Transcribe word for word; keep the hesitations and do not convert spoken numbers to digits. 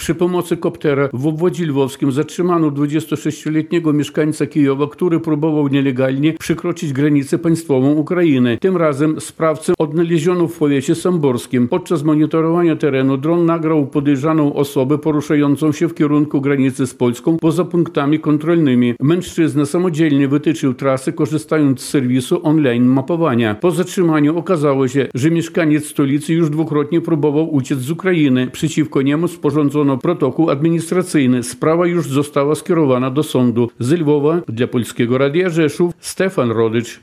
Przy pomocy koptera w obwodzie lwowskim zatrzymano dwudziestosześcioletniego mieszkańca Kijowa, który próbował nielegalnie przekroczyć granicę państwową Ukrainy. Tym razem sprawcę odnaleziono w powiecie samborskim. Podczas monitorowania terenu dron nagrał podejrzaną osobę poruszającą się w kierunku granicy z Polską poza punktami kontrolnymi. Mężczyzna samodzielnie wytyczył trasy, korzystając z serwisu online mapowania. Po zatrzymaniu okazało się, że mieszkaniec stolicy już dwukrotnie próbował uciec z Ukrainy. Przeciwko niemu sporządzono protokół administracyjny. Sprawa już została skierowana do sądu. Z Lwowa dla Polskiego Radia Rzeszów Stefan Rodycz.